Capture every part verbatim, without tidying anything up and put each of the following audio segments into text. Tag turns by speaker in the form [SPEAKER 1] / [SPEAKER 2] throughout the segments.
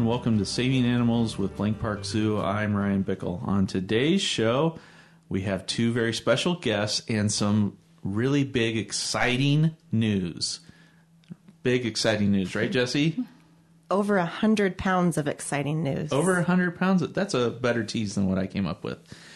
[SPEAKER 1] and welcome to Saving Animals with Blank Park Zoo. I'm Ryan Bickle. On today's show, we have two very special guests and some really big, exciting news. Big, exciting news, right, Jesse?
[SPEAKER 2] Over a hundred pounds of exciting news.
[SPEAKER 1] Over a hundred pounds? That's a better tease than what I came up with.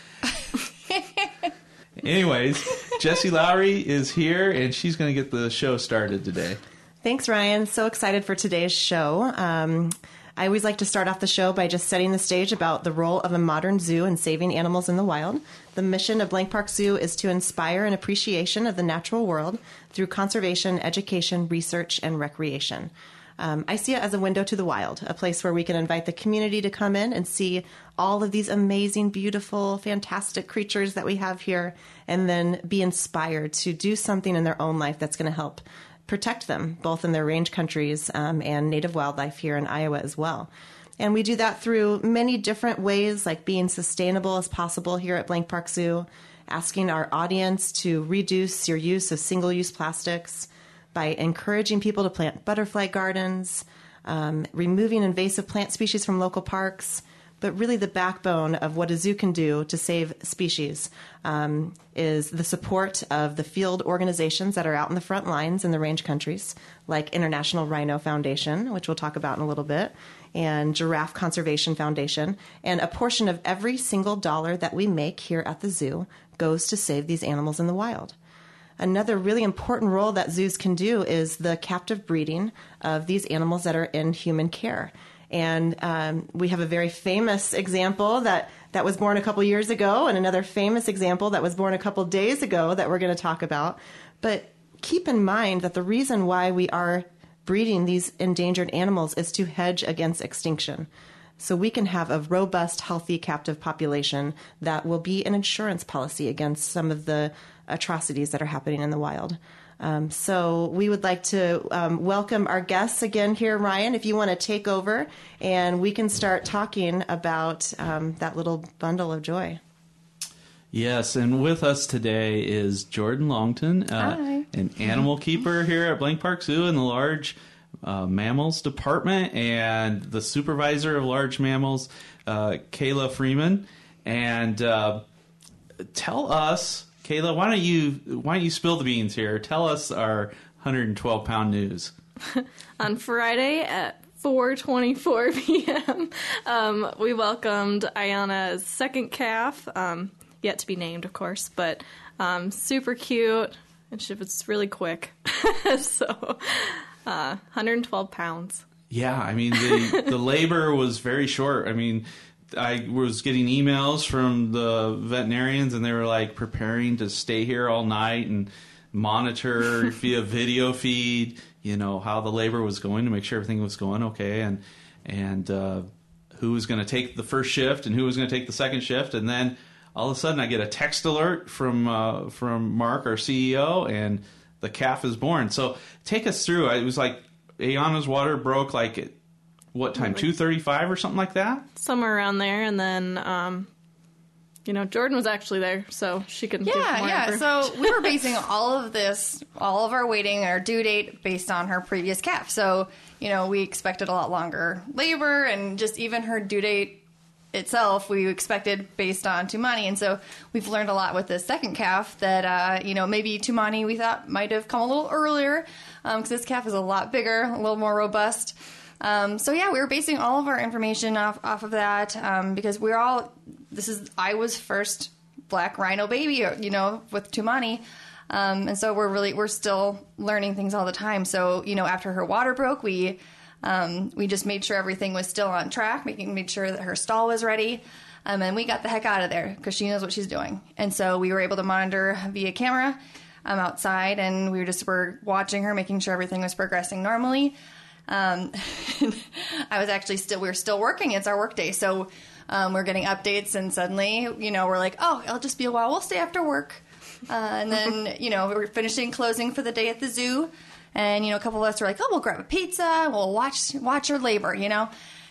[SPEAKER 1] Anyways, Jessie Lowry is here, and she's going to get the show started today.
[SPEAKER 2] Thanks, Ryan. So excited for today's show. Um, I always like to start off the show by just setting the stage about the role of a modern zoo in saving animals in the wild. The mission of Blank Park Zoo is to inspire an appreciation of the natural world through conservation, education, research, and recreation. Um, I see it as a window to the wild, a place where we can invite the community to come in and see all of these amazing, beautiful, fantastic creatures that we have here, and then be inspired to do something in their own life that's going to help protect them, both in their range countries um, and native wildlife here in Iowa as well. And we do that through many different ways, like being sustainable as possible here at Blank Park Zoo, asking our audience to reduce your use of single-use plastics, by encouraging people to plant butterfly gardens, um, removing invasive plant species from local parks. But really the backbone of what a zoo can do to save species um, is the support of the field organizations that are out in the front lines in the range countries, like International Rhino Foundation, which we'll talk about in a little bit, and Giraffe Conservation Foundation. And a portion of every single dollar that we make here at the zoo goes to save these animals in the wild. Another really important role that zoos can do is the captive breeding of these animals that are in human care. And um, we have a very famous example that, that was born a couple years ago, and another famous example that was born a couple days ago that we're going to talk about. But keep in mind that the reason why we are breeding these endangered animals is to hedge against extinction. So we can have a robust, healthy captive population that will be an insurance policy against some of the atrocities that are happening in the wild. Um, so we would like to um, welcome our guests again here. Ryan, if you want to take over and we can start talking about um, that little bundle of joy.
[SPEAKER 1] Yes, and with us today is Jordan Longton, uh, an animal keeper here at Blank Park Zoo in the large uh, mammals department, and the supervisor of large mammals, uh, Kayla Freeman. And uh, tell us, Kayla, why don't you why don't you spill the beans here? Tell us our one hundred twelve pound news.
[SPEAKER 3] On Friday at four twenty-four p.m., um, we welcomed Ayana's second calf, um, yet to be named, of course, but um, super cute, and she was really quick. so, uh, one hundred twelve pounds.
[SPEAKER 1] Yeah, I mean, the, the labor was very short. I mean, I was getting emails from the veterinarians, and they were like preparing to stay here all night and monitor via video feed, you know, how the labor was going to make sure everything was going okay, and and uh, who was going to take the first shift and who was going to take the second shift. And then all of a sudden I get a text alert from uh, from Mark, our C E O, and the calf is born. So take us through. It was like Ayana's water broke like at what time, two thirty-five or something like that?
[SPEAKER 3] Somewhere around there, and then, um, you know, Jordan was actually there, so she could
[SPEAKER 4] yeah,
[SPEAKER 3] give more
[SPEAKER 4] Yeah,
[SPEAKER 3] yeah,
[SPEAKER 4] so we were basing all of this, all of our waiting, our due date, based on her previous calf. So, you know, we expected a lot longer labor, and just even her due date itself, we expected based on Tumani. And so we've learned a lot with this second calf that, uh, you know, maybe Tumani we thought might have come a little earlier, because um, this calf is a lot bigger, a little more robust. Um, so yeah, we were basing all of our information off, off of that, um, because we're all, this is Iowa's first black rhino baby, you know, with Tumani. Um, and so we're really, we're still learning things all the time. So, you know, after her water broke, we, um, we just made sure everything was still on track, making, made sure that her stall was ready. Um, and we got the heck out of there because she knows what she's doing. And so we were able to monitor via camera, um, outside, and we were just, were watching her, making sure everything was progressing normally. Um, I was actually still, we were still working. It's our work day. So, um, we're getting updates, and suddenly, you know, we're like, oh, it'll just be a while. We'll stay after work. Uh, and then, you know, we were finishing closing for the day at the zoo. And, you know, a couple of us were like, oh, we'll grab a pizza. We'll watch, watch her labor, you know,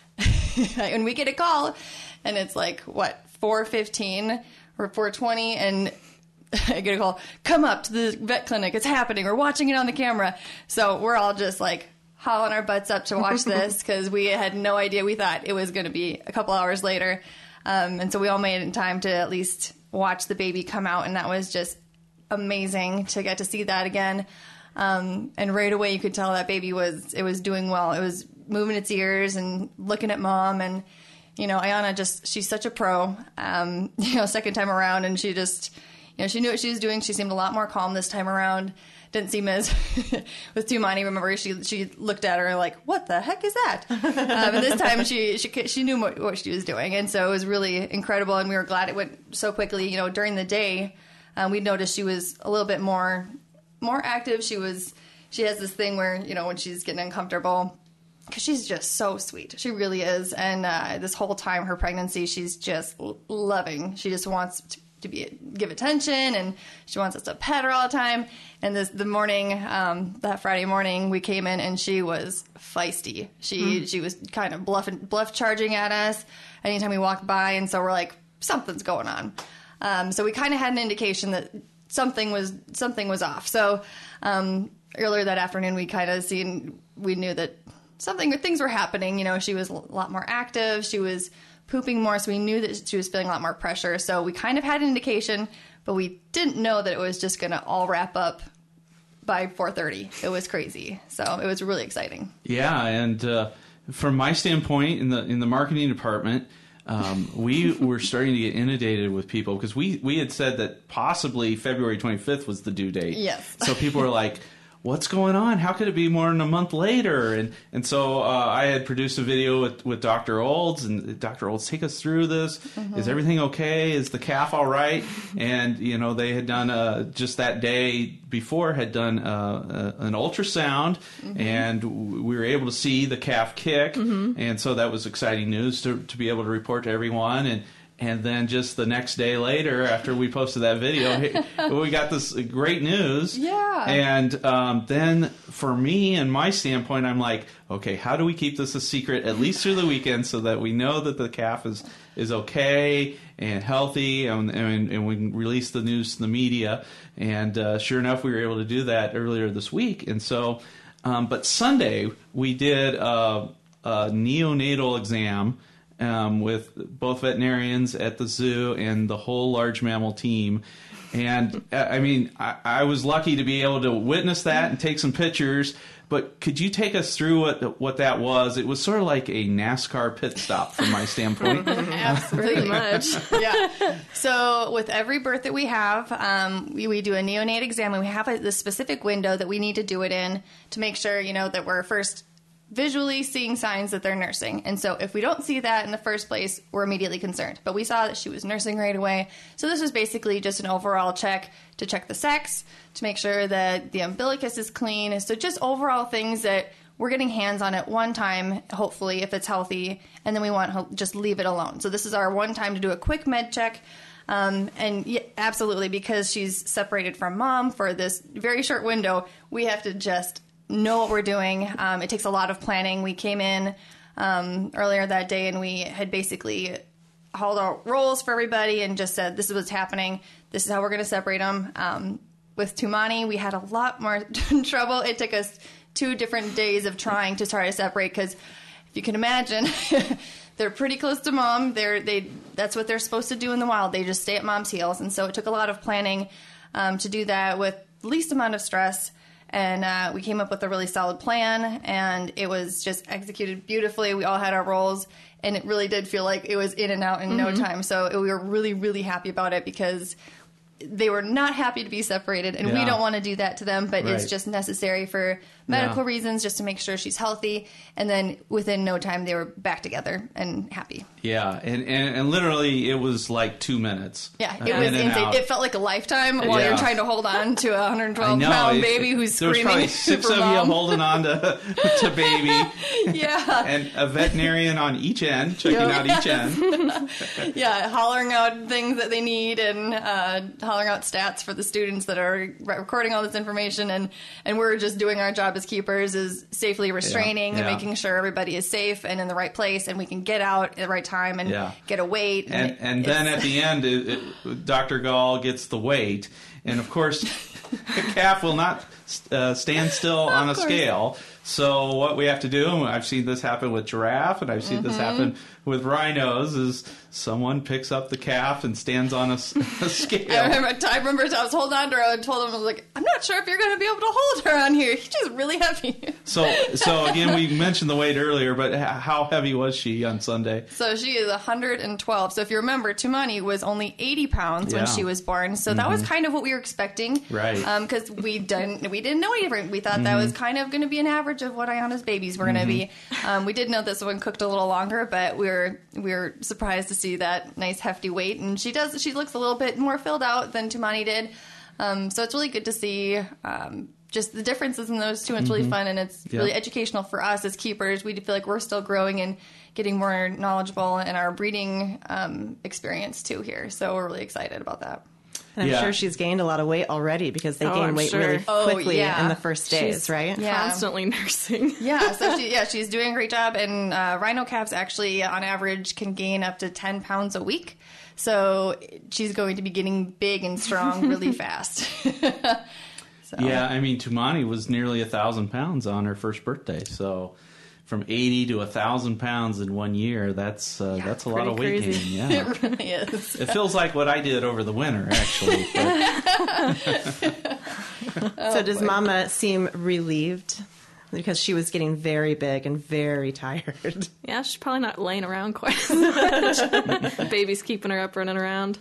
[SPEAKER 4] and we get a call, and it's like, what, four fifteen or four twenty. And I get a call, come up to the vet clinic. It's happening. We're watching it on the camera. So we're all just like, hauling our butts up to watch this because we had no idea. We thought it was going to be a couple hours later. Um, and so we all made it in time to at least watch the baby come out. And that was just amazing to get to see that again. Um, and right away you could tell that baby was, it was doing well. It was moving its ears and looking at mom. And, you know, Ayana just, she's such a pro, um, you know, second time around. And she just, you know, she knew what she was doing. She seemed a lot more calm this time around. Didn't seem as with Tumani. Remember, she she looked at her like, "What the heck is that?" um, and this time, she she she knew what, what she was doing, and so it was really incredible. And we were glad it went so quickly. You know, during the day, um, we noticed she was a little bit more more active. She was she has this thing where, you know, when she's getting uncomfortable, because she's just so sweet. She really is. And uh, this whole time, her pregnancy, she's just l- loving. She just wants to. to be give attention, and she wants us to pet her all the time. And this the morning um that Friday morning we came in and she was feisty. She mm. she was kind of bluffing bluff charging at us anytime we walked by, and so we're like, something's going on. Um so we kind of had an indication that something was something was off. So um earlier that afternoon we kind of seen we knew that something things were happening. You know, she was a lot more active. She was pooping more, so we knew that she was feeling a lot more pressure. So we kind of had an indication, but we didn't know that it was just going to all wrap up by four thirty. It was crazy. So it was really exciting.
[SPEAKER 1] Yeah, and uh, from my standpoint in the in the marketing department, um, we were starting to get inundated with people because we, we had said that possibly February twenty-fifth was the due date.
[SPEAKER 4] Yes.
[SPEAKER 1] So people were like, what's going on? How could it be more than a month later? And and so uh, I had produced a video with, with Doctor Olds, and Doctor Olds, take us through this. Mm-hmm. Is everything okay? Is the calf all right? And, you know, they had done, uh, just that day before, had done uh, uh, an ultrasound, mm-hmm. and we were able to see the calf kick. Mm-hmm. And so that was exciting news to, to be able to report to everyone. And And then just the next day later, after we posted that video, we got this great news.
[SPEAKER 4] Yeah.
[SPEAKER 1] And um, then for me and my standpoint, I'm like, okay, how do we keep this a secret at least through the weekend so that we know that the calf is, is okay and healthy, and, and, and we can release the news to the media. And uh, sure enough, we were able to do that earlier this week. And so, um, but Sunday, we did a, a neonatal exam Um, with both veterinarians at the zoo and the whole large mammal team. And, I mean, I, I was lucky to be able to witness that and take some pictures. But could you take us through what what that was? It was sort of like a NASCAR pit stop from my standpoint.
[SPEAKER 4] Absolutely.
[SPEAKER 3] Pretty much.
[SPEAKER 4] Yeah. So with every birth that we have, um, we, we do a neonate exam, and we have a, the specific window that we need to do it in to make sure, you know, that we're first visually seeing signs that they're nursing. And so if we don't see that in the first place, we're immediately concerned. But we saw that she was nursing right away. So this was basically just an overall check to check the sex, to make sure that the umbilicus is clean. So just overall things that we're getting hands on at one time, hopefully, if it's healthy, and then we want to just leave it alone. So this is our one time to do a quick med check. Um, and yeah, absolutely, because she's separated from mom for this very short window, we have to just know what we're doing. Um, it takes a lot of planning. We came in um, earlier that day, and we had basically hauled out rolls for everybody and just said, this is what's happening. This is how we're going to separate them. Um, with Tumani, we had a lot more trouble. It took us two different days of trying to try to separate, because if you can imagine, they're pretty close to mom. They're, they, that's what they're supposed to do in the wild. They just stay at mom's heels. And so it took a lot of planning um, to do that with least amount of stress. And uh, we came up with a really solid plan, and it was just executed beautifully. We all had our roles, and it really did feel like it was in and out in mm-hmm. no time. So it, we were really, really happy about it, because they were not happy to be separated, and yeah. we don't want to do that to them, but right. it's just necessary for medical yeah. reasons, just to make sure she's healthy. And then within no time, they were back together and happy.
[SPEAKER 1] Yeah, and, and, and literally, it was like two minutes.
[SPEAKER 4] Yeah, it was insane. It felt like a lifetime while yeah. you're trying to hold on to a one hundred twelve pound baby who's screaming.
[SPEAKER 1] There was probably six
[SPEAKER 4] for
[SPEAKER 1] of
[SPEAKER 4] mom.
[SPEAKER 1] you holding on to, to baby.
[SPEAKER 4] Yeah.
[SPEAKER 1] And a veterinarian on each end, checking yep. out each end.
[SPEAKER 4] Yeah, hollering out things that they need, and uh, hollering out stats for the students that are recording all this information. And, and we're just doing our job as keepers, is safely restraining yeah. Yeah. and making sure everybody is safe and in the right place, and we can get out at the right time and yeah. get a weight.
[SPEAKER 1] And, and, and then at the end, it, it, Doctor Gall gets the weight. And of course, the calf will not uh, stand still on a scale. So what we have to do, and I've seen this happen with giraffe, and I've seen mm-hmm. this happen with rhinos, is someone picks up the calf and stands on a, a scale.
[SPEAKER 4] I remember, I remember I was holding on to her and told him, I was like, I'm not sure if you're going to be able to hold her on here. She's really heavy.
[SPEAKER 1] So, so again, we mentioned the weight earlier, but how heavy was she on Sunday?
[SPEAKER 4] So she is one hundred twelve. So if you remember, Tumani was only eighty pounds yeah. when she was born. So mm-hmm. that was kind of what we were expecting.
[SPEAKER 1] Right.
[SPEAKER 4] Because um, we didn't, we didn't know any different. We thought mm-hmm. that was kind of going to be an average of what Ayana's babies were going to mm-hmm. be. Um, we did know this one cooked a little longer, but we were we were surprised to see that nice hefty weight. And she does she looks a little bit more filled out than Tumani did. Um, so it's really good to see um, just the differences in those two. And it's mm-hmm. really fun, and it's yep. really educational for us as keepers. We feel like we're still growing and getting more knowledgeable in our breeding um, experience too here. So we're really excited about that.
[SPEAKER 2] And I'm
[SPEAKER 1] yeah.
[SPEAKER 2] sure she's gained a lot of weight already because they
[SPEAKER 3] oh,
[SPEAKER 2] gain
[SPEAKER 3] I'm
[SPEAKER 2] weight
[SPEAKER 3] sure.
[SPEAKER 2] really quickly
[SPEAKER 4] oh, yeah.
[SPEAKER 2] in the first days,
[SPEAKER 3] she's
[SPEAKER 2] right?
[SPEAKER 4] Yeah.
[SPEAKER 3] Constantly nursing.
[SPEAKER 4] yeah, so she, yeah, she's doing a great job. And uh, rhino calves actually, on average, can gain up to ten pounds a week. So she's going to be getting big and strong really fast.
[SPEAKER 1] so. Yeah, I mean, Tumani was nearly a thousand pounds on her first birthday. So from eighty to a thousand pounds in one year, that's uh, yeah, that's a lot of weight
[SPEAKER 3] crazy.
[SPEAKER 1] gain. Yeah,
[SPEAKER 4] it really is.
[SPEAKER 1] It feels like what I did over the winter, actually.
[SPEAKER 2] oh, so does boy. Mama seem relieved? Because she was getting very big and very tired.
[SPEAKER 3] Yeah, she's probably not laying around quite as much. Baby's keeping her up, running around.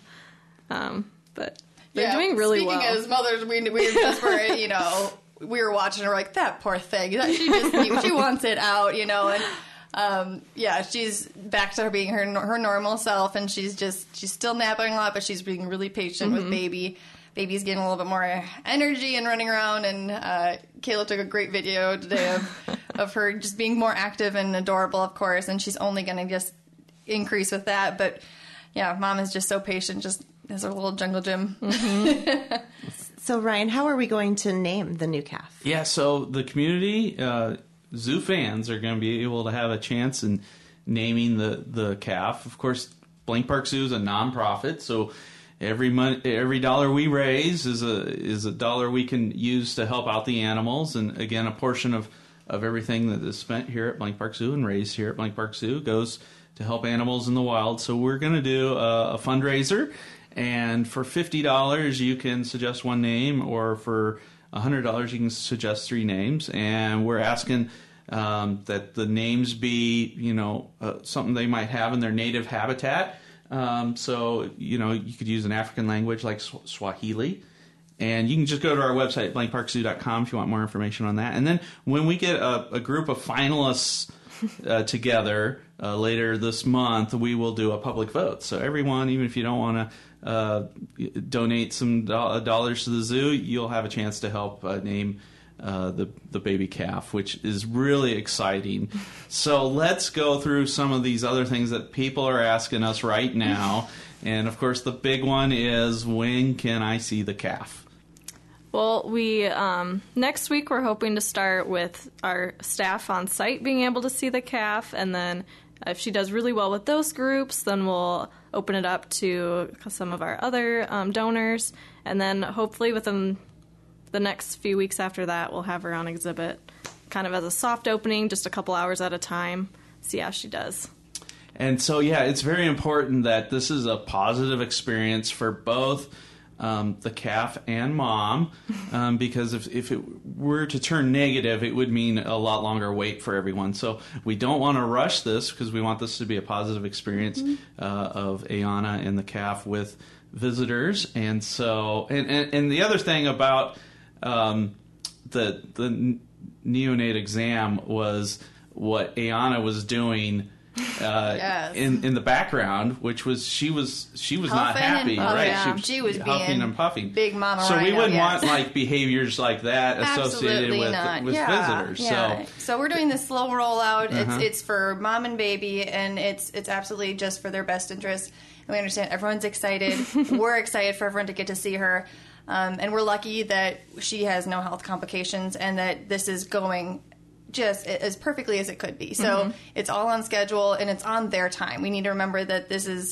[SPEAKER 3] Um, but they're
[SPEAKER 4] yeah,
[SPEAKER 3] doing really
[SPEAKER 4] speaking
[SPEAKER 3] well.
[SPEAKER 4] Speaking as mothers, we, we just were, you know, we were watching her like, that poor thing. She just she wants it out, you know. And um, yeah, she's back to her being her her normal self, and she's just she's still napping a lot, but she's being really patient mm-hmm. with baby. Baby's getting a little bit more energy and running around, and uh, Kayla took a great video today of, of her just being more active and adorable, of course, and she's only going to just increase with that. But yeah, Mom is just so patient, just as her little jungle gym.
[SPEAKER 2] Mm-hmm. So Ryan, how are we going to name the new calf?
[SPEAKER 1] Yeah, so the community, uh, zoo fans are going to be able to have a chance in naming the, the calf. Of course, Blank Park Zoo is a nonprofit, so Every month, every dollar we raise is a is a dollar we can use to help out the animals, and again, a portion of, of everything that is spent here at Blank Park Zoo and raised here at Blank Park Zoo goes to help animals in the wild. So we're going to do a, a fundraiser, and for fifty dollars you can suggest one name, or for a hundred dollars you can suggest three names, and we're asking um, that the names be you know uh, something they might have in their native habitat. Um, so, you know, you could use an African language like Swahili. And you can just go to our website, blank park zoo dot com, if you want more information on that. And then when we get a, a group of finalists uh, together uh, later this month, we will do a public vote. So everyone, even if you don't want to uh, donate some do- dollars to the zoo, you'll have a chance to help uh, name Uh, the the baby calf, which is really exciting. So let's go through some of these other things that people are asking us right now. And of course, the big one is, when can I see the calf?
[SPEAKER 3] Well, we um, next week we're hoping to start with our staff on site being able to see the calf, and then if she does really well with those groups, then we'll open it up to some of our other um, donors, and then hopefully within the next few weeks after that, we'll have her on exhibit kind of as a soft opening, just a couple hours at a time, see how she does.
[SPEAKER 1] And so, yeah, it's very important that this is a positive experience for both um, the calf and Mom, um, because if, if it were to turn negative, it would mean a lot longer wait for everyone. So we don't want to rush this, because we want this to be a positive experience mm-hmm. uh, of Ayana and the calf with visitors. And so, and, and, and the other thing about Um, the the neonate exam was what Ayana was doing uh,
[SPEAKER 4] yes.
[SPEAKER 1] in in the background, which was she was she was
[SPEAKER 4] huffing
[SPEAKER 1] not happy,
[SPEAKER 4] and,
[SPEAKER 1] right?
[SPEAKER 4] Yeah.
[SPEAKER 1] She,
[SPEAKER 4] she was
[SPEAKER 1] huffing
[SPEAKER 4] being
[SPEAKER 1] and puffing,
[SPEAKER 4] big mama.
[SPEAKER 1] So we
[SPEAKER 4] rhino,
[SPEAKER 1] wouldn't
[SPEAKER 4] yes.
[SPEAKER 1] want like behaviors like that associated
[SPEAKER 4] Absolutely
[SPEAKER 1] with
[SPEAKER 4] not.
[SPEAKER 1] with
[SPEAKER 4] yeah.
[SPEAKER 1] visitors.
[SPEAKER 4] Yeah.
[SPEAKER 1] So
[SPEAKER 4] so we're doing this slow rollout.
[SPEAKER 1] Uh-huh.
[SPEAKER 4] It's it's for mom and baby, and it's it's absolutely just for their best interest. And we understand everyone's excited. We're excited for everyone to get to see her. Um, and we're lucky that she has no health complications, and that this is going just as perfectly as it could be. So mm-hmm. it's all on schedule, and it's on their time. We need to remember that this is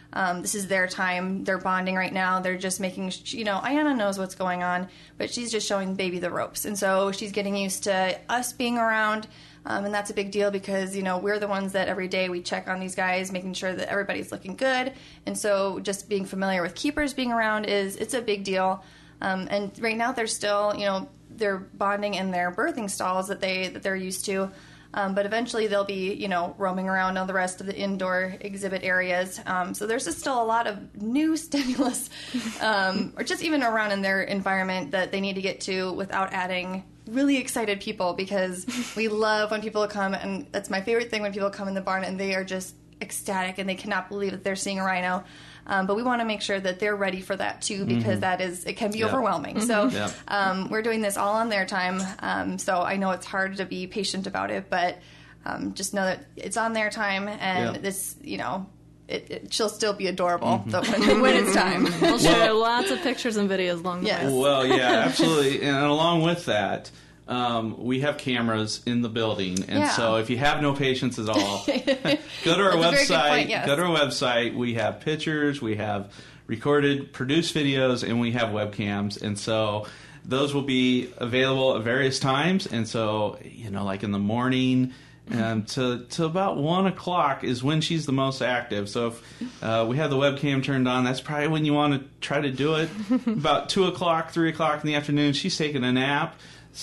[SPEAKER 4] Um, this is their time. They're bonding right now. They're just making, you know, Ayana knows what's going on, but she's just showing baby the ropes. And so she's getting used to us being around. Um, and that's a big deal because, you know, we're the ones that every day we check on these guys, making sure that everybody's looking good. And so just being familiar with keepers being around is, it's a big deal. Um, and right now they're still, you know, they're bonding in their birthing stalls that they, that they're used to. Um, but eventually they'll be, you know, roaming around on the rest of the indoor exhibit areas. Um, so there's just still a lot of new stimulus, um, or just even around in their environment that they need to get to without adding really excited people, because we love when people come, and that's my favorite thing when people come in the barn and they are just ecstatic and they cannot believe that they're seeing a rhino. Um, but we want to make sure that they're ready for that too, because mm-hmm. that is, it can be yep. overwhelming. Mm-hmm. So yep. um, we're doing this all on their time. Um, so I know it's hard to be patient about it, but um, just know that it's on their time, and yep. this, you know, it, it, she'll still be adorable mm-hmm. when, when it's time.
[SPEAKER 3] We'll share lots of pictures and videos along the
[SPEAKER 4] yes.
[SPEAKER 3] way.
[SPEAKER 1] Well, yeah, absolutely. And along with that, Um, we have cameras in the building, and
[SPEAKER 4] yeah.
[SPEAKER 1] so if you have no patience at all, go to our website. Point, yes. Go to our website. We have pictures, we have recorded, produced videos, and we have webcams. And so those will be available at various times. And so, you know, like in the morning, um, to to about one o'clock is when she's the most active. So if uh, we have the webcam turned on, that's probably when you want to try to do it. About two o'clock, three o'clock in the afternoon, she's taking a nap.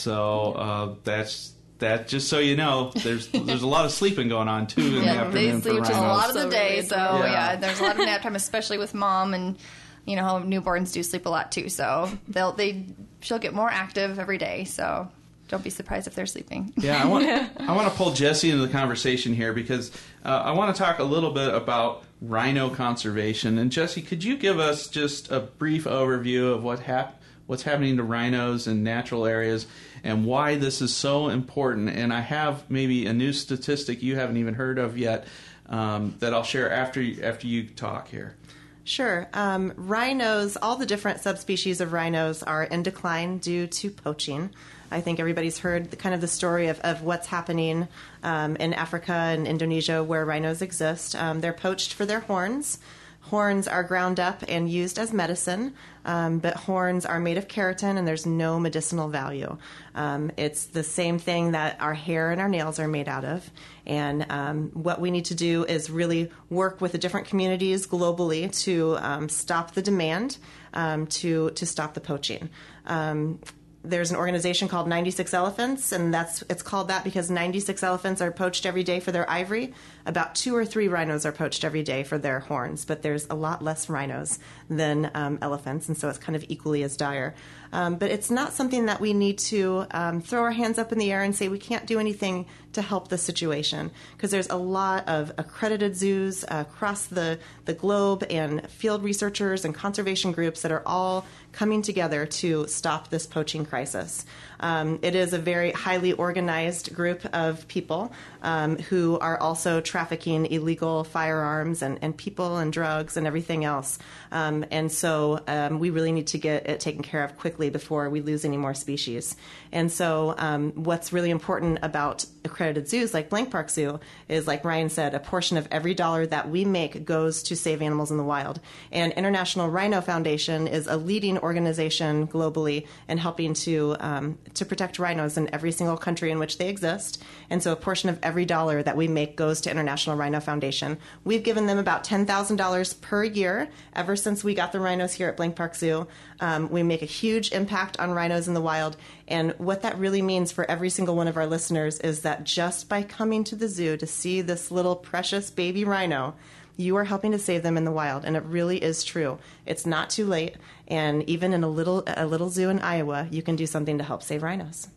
[SPEAKER 1] So uh, that's that. Just so you know, there's there's a lot of sleeping going on too in
[SPEAKER 4] yeah,
[SPEAKER 1] the afternoon.
[SPEAKER 4] They sleep
[SPEAKER 1] for
[SPEAKER 4] just a lot of the
[SPEAKER 3] so
[SPEAKER 4] day.
[SPEAKER 3] really
[SPEAKER 4] So
[SPEAKER 1] yeah.
[SPEAKER 4] yeah, there's a lot of nap time, especially with mom, and you know how newborns do sleep a lot too. So they'll they she'll get more active every day. So don't be surprised if they're sleeping.
[SPEAKER 1] Yeah, I want I want to pull Jesse into the conversation here, because uh, I want to talk a little bit about rhino conservation. And Jesse, could you give us just a brief overview of what hap- what's happening to rhinos in natural areas and why this is so important? And I have maybe a new statistic you haven't even heard of yet um, that I'll share after you, after you talk here.
[SPEAKER 2] Sure. Um, rhinos, all the different subspecies of rhinos are in decline due to poaching. I think everybody's heard the, kind of the story of, of what's happening um, in Africa and Indonesia where rhinos exist. Um, they're poached for their horns. Horns are ground up and used as medicine, um, but horns are made of keratin and there's no medicinal value. Um, it's the same thing that our hair and our nails are made out of. And um, what we need to do is really work with the different communities globally to um, stop the demand, um, to, to stop the poaching. Um, There's an organization called ninety-six Elephants, and that's it's called that because ninety-six elephants are poached every day for their ivory. About two or three rhinos are poached every day for their horns, but there's a lot less rhinos than um, elephants, and so it's kind of equally as dire. Um, but it's not something that we need to um, throw our hands up in the air and say we can't do anything to help the situation, because there's a lot of accredited zoos uh, across the, the globe and field researchers and conservation groups that are all coming together to stop this poaching crisis. Um, it is a very highly organized group of people um, who are also trafficking illegal firearms and, and people and drugs and everything else. Um, and so um, we really need to get it taken care of quickly before we lose any more species. And so um, what's really important about accredited zoos like Blank Park Zoo is, like Ryan said, a portion of every dollar that we make goes to save animals in the wild. And International Rhino Foundation is a leading organization globally in helping to um, to protect rhinos in every single country in which they exist. And so a portion of every dollar that we make goes to International Rhino Foundation. We've given them about ten thousand dollars per year ever since we got the rhinos here at Blank Park Zoo. Um, we make a huge impact on rhinos in the wild. And what that really means for every single one of our listeners is that just by coming to the zoo to see this little precious baby rhino, you are helping to save them in the wild, and it really is true. It's not too late, and even in a little a little zoo in Iowa, you can do something to help save rhinos.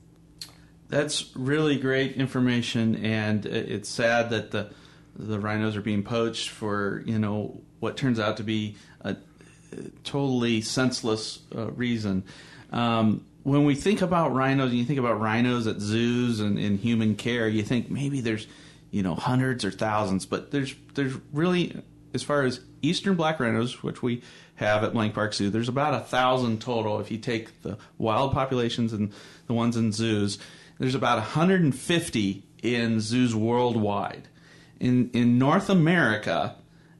[SPEAKER 1] That's really great information, and it's sad that the the rhinos are being poached for, you know, what turns out to be a totally senseless uh, reason. Um, when we think about rhinos, and you think about rhinos at zoos and in human care, you think maybe there's, you know, hundreds or thousands, but there's there's really, as far as eastern black rhinos, which we have at Blank Park Zoo, there's about a thousand total. If you take the wild populations and the ones in zoos, there's about one hundred fifty in zoos worldwide. In in North America,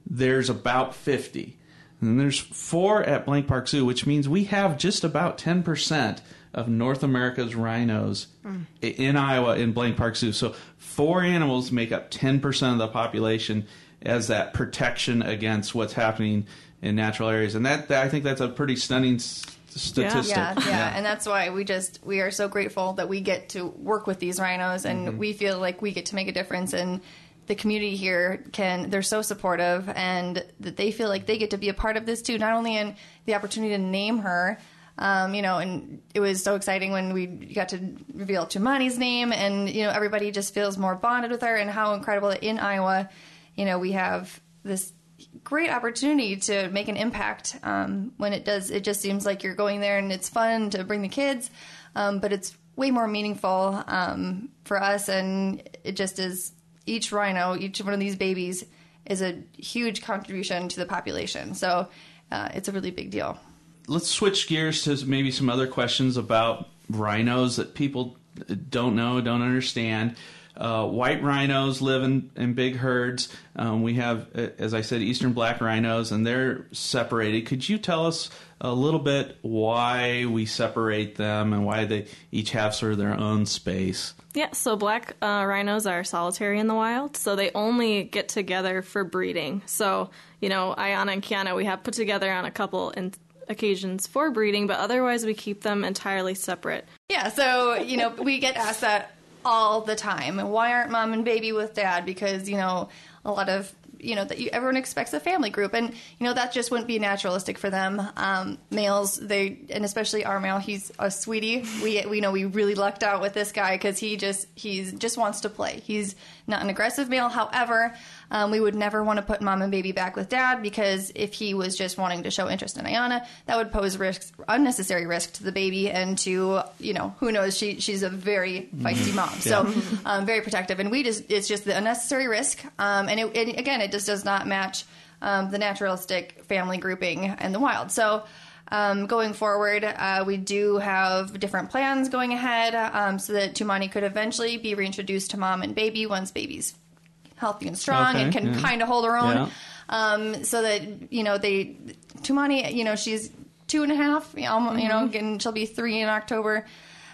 [SPEAKER 1] there's about fifty. And there's four at Blank Park Zoo, which means we have just about ten percent of North America's rhinos mm. in Iowa in Blank Park Zoo. So four animals make up ten percent of the population as that protection against what's happening in natural areas. And that, that I think that's a pretty stunning s- statistic.
[SPEAKER 4] Yeah, yeah, yeah, and that's why we just we are so grateful that we get to work with these rhinos, and mm-hmm. we feel like we get to make a difference. And the community here can they're so supportive, and that they feel like they get to be a part of this too. Not only in the opportunity to name her, um, you know, and it was so exciting when we got to reveal Tumani's name, and you know everybody just feels more bonded with her, and how incredible that in Iowa, you know, we have this great opportunity to make an impact. Um, when it does, it just seems like you're going there and it's fun to bring the kids, um, but it's way more meaningful um, for us. And it just is, each rhino, each one of these babies is a huge contribution to the population. So uh, it's a really big deal.
[SPEAKER 1] Let's switch gears to maybe some other questions about rhinos that people don't know, don't understand. Uh, white rhinos live in, in big herds. Um, we have, as I said, eastern black rhinos, and they're separated. Could you tell us a little bit why we separate them and why they each have sort of their own space?
[SPEAKER 3] Yeah, so black uh, rhinos are solitary in the wild, so they only get together for breeding. So, you know, Ayana and Kiana, we have put together on a couple in- occasions for breeding, but otherwise we keep them entirely separate.
[SPEAKER 4] Yeah, so, you know, we get asked that all the time. Why aren't mom and baby with dad? Because, you know, a lot of, you know, that you, everyone expects a family group. And, you know, that just wouldn't be naturalistic for them. Um, males, they, and especially our male, he's a sweetie. We, we know we really lucked out with this guy because he just, he's just wants to play. He's not an aggressive male. However, um, we would never want to put mom and baby back with dad, because if he was just wanting to show interest in Ayana, that would pose risks, unnecessary risk to the baby and to, you know, who knows, she she's a very feisty mom. So um, very protective. And we just, it's just the unnecessary risk. Um, and it, it, again, it just does not match um, the naturalistic family grouping in the wild. So um, going forward, uh, we do have different plans going ahead um, so that Tumani could eventually be reintroduced to mom and baby once baby's healthy and strong
[SPEAKER 1] okay,
[SPEAKER 4] and can
[SPEAKER 1] yeah.
[SPEAKER 4] kind of hold her own.
[SPEAKER 1] Yeah.
[SPEAKER 4] Um, so that, you know, they, Tumani, you know, she's two and a half, you know, mm-hmm. you know, and she'll be three in October.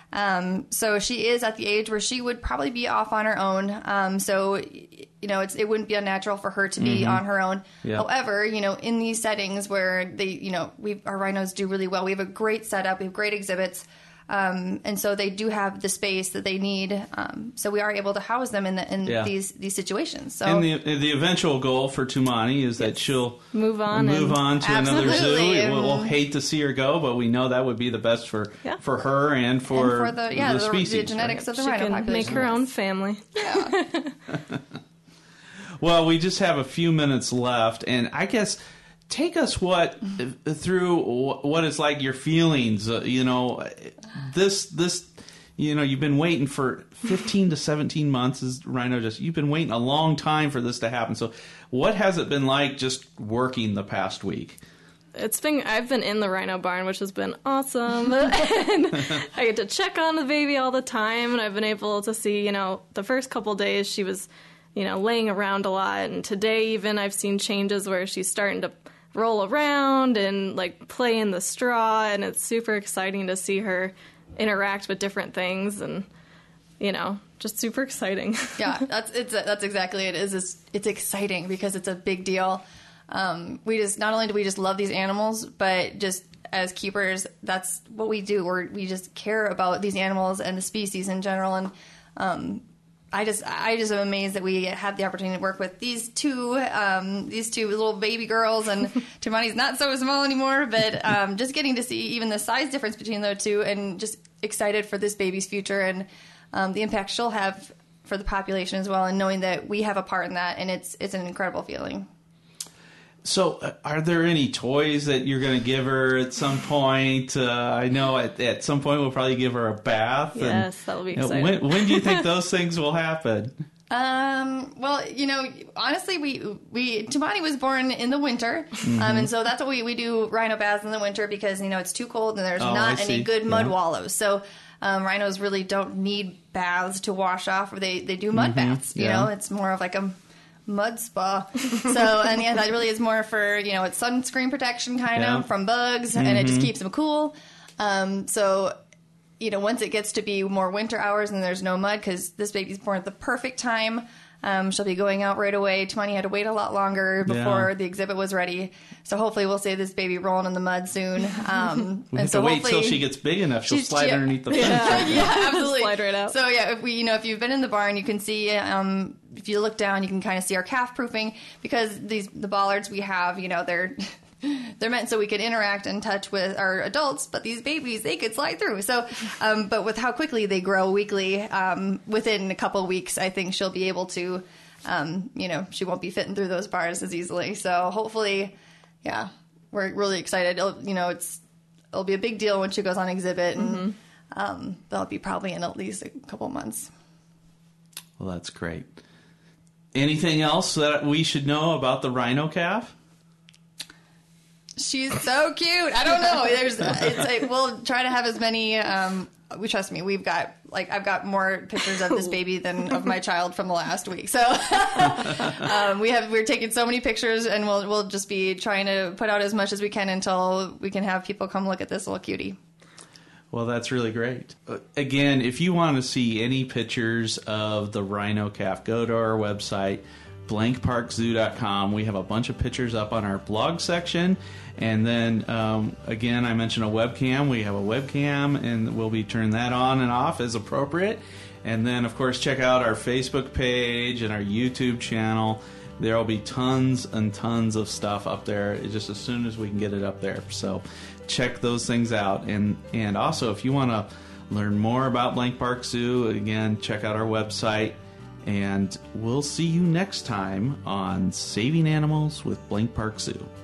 [SPEAKER 4] Um, so she is at the age where she would probably be off on her own. Um, so, you know, it's, it wouldn't be unnatural for her to be mm-hmm. on her own. Yep. However, you know, in these settings where they, you know, we, our rhinos do really well, we have a great setup, we have great exhibits. Um, and so they do have the space that they need. Um, so we are able to house them in the, in yeah. these these situations. So
[SPEAKER 1] and the the eventual goal for Tumani is that she'll
[SPEAKER 3] move on
[SPEAKER 1] move on to
[SPEAKER 4] absolutely.
[SPEAKER 1] another zoo. We'll, we'll hate to see her go, but we know that would be the best for
[SPEAKER 3] yeah.
[SPEAKER 1] for her and for,
[SPEAKER 4] and for the, yeah,
[SPEAKER 1] the,
[SPEAKER 4] the
[SPEAKER 1] species.
[SPEAKER 4] The genetics
[SPEAKER 1] right?
[SPEAKER 4] of the
[SPEAKER 3] she
[SPEAKER 4] rhino
[SPEAKER 3] can
[SPEAKER 4] population.
[SPEAKER 3] Make her own family.
[SPEAKER 4] Yeah.
[SPEAKER 1] Well, we just have a few minutes left, and I guess take us what through what it's like, your feelings. Uh, you know, this this you know you've been waiting for fifteen to seventeen months. As Rhino just you've been waiting a long time for this to happen. So, what has it been like just working the past week?
[SPEAKER 3] It's been, I've been in the rhino barn, which has been awesome. And I get to check on the baby all the time, and I've been able to see, you know, the first couple days she was, you know, laying around a lot, and today even I've seen changes where she's starting to roll around and like play in the straw, and it's super exciting to see her interact with different things, and you know, just super exciting.
[SPEAKER 4] Yeah, that's it's that's exactly it. Is it's, it's exciting because it's a big deal. Um, we just not only do we just love these animals, but just as keepers, that's what we do. We we just care about these animals and the species in general. And um, I just I just am amazed that we had the opportunity to work with these two um, these two little baby girls. And Tumani's not so small anymore, but um, just getting to see even the size difference between those two, and just excited for this baby's future and um, the impact she'll have for the population as well. And knowing that we have a part in that, and it's it's an incredible feeling.
[SPEAKER 1] So, uh, are there any toys that you're going to give her at some point? Uh, I know at, at some point we'll probably give her a bath.
[SPEAKER 3] Yes,
[SPEAKER 1] and,
[SPEAKER 3] that'll be
[SPEAKER 1] you know,
[SPEAKER 3] exciting.
[SPEAKER 1] when, when do you think those things will happen?
[SPEAKER 4] Um, well, you know, honestly, we, we, Tumani was born in the winter. Mm-hmm. Um, and so that's what we, we do rhino baths in the winter because, you know, it's too cold and there's
[SPEAKER 1] oh,
[SPEAKER 4] not
[SPEAKER 1] I
[SPEAKER 4] any
[SPEAKER 1] see.
[SPEAKER 4] good mud
[SPEAKER 1] yeah.
[SPEAKER 4] wallows. So, um, rhinos really don't need baths to wash off, or they, they do mud
[SPEAKER 1] mm-hmm.
[SPEAKER 4] baths, you
[SPEAKER 1] yeah.
[SPEAKER 4] know, it's more of like a mud spa. So, and yeah, that really is more for, you know, it's sunscreen protection kind
[SPEAKER 1] Yeah.
[SPEAKER 4] of from bugs, mm-hmm. and it just keeps them cool. Um, so, you know, once it gets to be more winter hours and there's no mud, because this baby's born at the perfect time. Um, she'll be going out right away. Twenty had to wait a lot longer before
[SPEAKER 1] Yeah.
[SPEAKER 4] the exhibit was ready. So hopefully we'll see this baby rolling in the mud soon. Um,
[SPEAKER 1] We
[SPEAKER 4] and
[SPEAKER 1] have
[SPEAKER 4] so
[SPEAKER 1] to wait
[SPEAKER 4] hopefully
[SPEAKER 1] till she gets big enough. She'll
[SPEAKER 4] She's-
[SPEAKER 1] slide
[SPEAKER 4] yeah.
[SPEAKER 1] underneath the fence.
[SPEAKER 3] Yeah.
[SPEAKER 4] yeah, absolutely.
[SPEAKER 3] Slide right out.
[SPEAKER 4] So yeah, if we, you know, if you've been in the barn, you can see, um, if you look down, you can kind of see our calf proofing, because these the bollards we have, you know, they're they're meant so we can interact and touch with our adults, but these babies, they could slide through. So, um, but with how quickly they grow weekly, um, within a couple weeks, I think she'll be able to, um, you know, she won't be fitting through those bars as easily. So hopefully, yeah, we're really excited. It'll, you know, it's it'll be a big deal when she goes on exhibit, and
[SPEAKER 3] Mm-hmm.
[SPEAKER 4] um, that'll be probably in at least a couple months.
[SPEAKER 1] Well, that's great. Anything else that we should know about the rhino calf?
[SPEAKER 4] She's so cute. I don't know. There's, it's like, we'll try to have as many. Um, we trust me. We've got like I've got more pictures of this baby than of my child from the last week. So um, we have we're taking so many pictures, and we'll we'll just be trying to put out as much as we can until we can have people come look at this little cutie.
[SPEAKER 1] Well, that's really great. Uh, Again, if you want to see any pictures of the rhino calf, go to our website, blank park zoo dot com. We have a bunch of pictures up on our blog section. And then, um, again, I mentioned a webcam. We have a webcam, and we'll be turning that on and off as appropriate. And then, of course, check out our Facebook page and our YouTube channel. There will be tons and tons of stuff up there just as soon as we can get it up there. So check those things out. And, and also, if you want to learn more about Blank Park Zoo, again, check out our website. And we'll see you next time on Saving Animals with Blank Park Zoo.